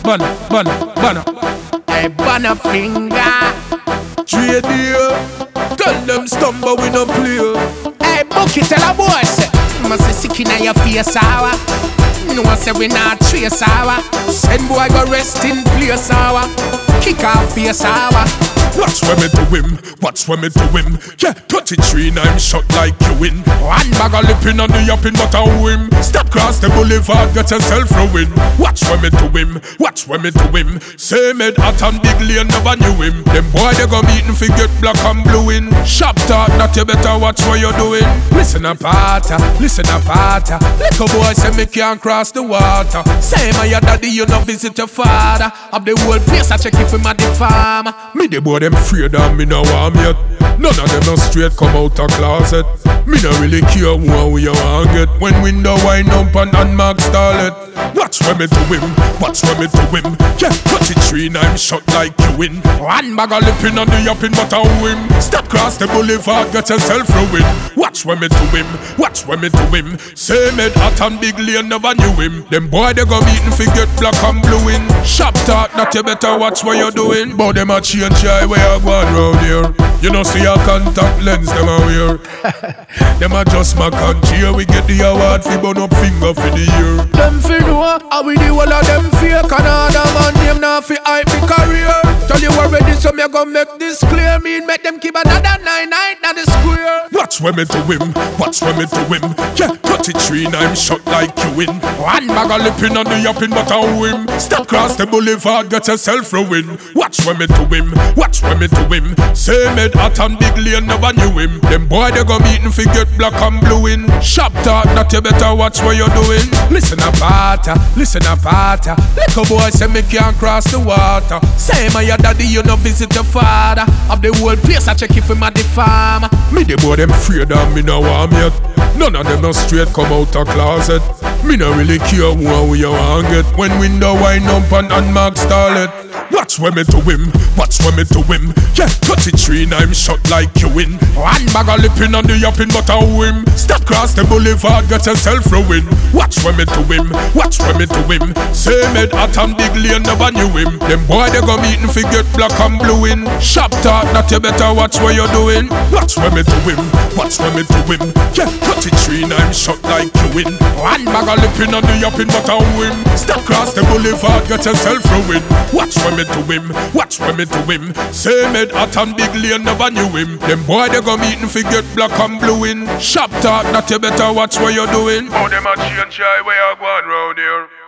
Banner. Hey, banner finger. JD, tell them stumble we no play. Hey, Bookie, tell a boy say, must be sick in your face, hour. No one say we not trace, hour. Send boy go rest in place, hour. Kick off face, hour. Watch when me do him, watch when me do him. Yeah, 33 I'm shot like you win. One bag of lipping on the yapping but I win. Step cross the boulevard, get yourself ruin. Watch when me do him, watch when me do him. Same head hot and big lane, never knew him. Them boy they go meet and forget black and blue in. Sharp talk, not you better watch what you're doing. Listen up, Pata, listen up, Pata. Little boy say me can't cross the water. Say my your daddy, you no visit your father. Up the whole place I check if him at the farm. Me the boy them afraid and me no warm yet. None of them no straight come out a closet. Me no really care who we you want get. When window wind up and unmarked starlet. Watch when me do him, watch when me do him. Yeah, 33 I'm shot like you win. One bag of lipping on the yapping but I win. Step cross the boulevard, get yourself ruin. Watch when me do him, watch when me do him. Same head hot and big lane, never knew him. Them boy they go meet and forget black and blue in. Sharp talk, that you better watch what you're doing. But them a change your way of going round here. You know see your contact lens them a wear. Them a just my country. We get the award fi burn up finger for the year. Them fi know how we the whole of them fake. And other man name now fi hype me career. Tell you already so me go make this clear. Me make them keep another 9 on the square. Watch when me do him, watch when me do him. Yeah, 33 I'm shot like you win. One bag of lipping on the yapping but I win. Step cross the boulevard, get yourself ruin. Watch when me do him, watch when me do him. Same head hot and big lane, never knew him. Them boy they go meet and forget black and blue in. Sharp talk, that you better watch what you're doing. Listen up, Pata, listen up, Pata. Little boy say me can't cross the water. Say my your daddy, you no visit your father. Of the whole place I check if him at the farm. Me the boy them afraid and me no warm yet. None of them no straight come out a closet. Me no really care who we you want get. When window wind up and unmarked starlet. Watch when me do him, watch when me do him. Yeah, 33 I'm shot like you win. One bag of lipping on the yapping but I win. Step cross the boulevard, get yourself ruin. Watch when me do him, watch when me do him. Same head hot and big lane, never knew him. Them boy they go meet and forget black and blue in. Sharp talk, that you better watch what you're doing. Watch when me do him, watch when me do him. Yeah, 33 I'm shot like you win. One bag of lipping on the yapping but I win. Step cross the boulevard, get yourself ruin. Watch when me do him, watch when me do him. Same head hot and big lane, never knew him. Them boy they go meet and forget black and blue in. Sharp talk, that you better watch what you're doing. Oh, them a change your way of going round here.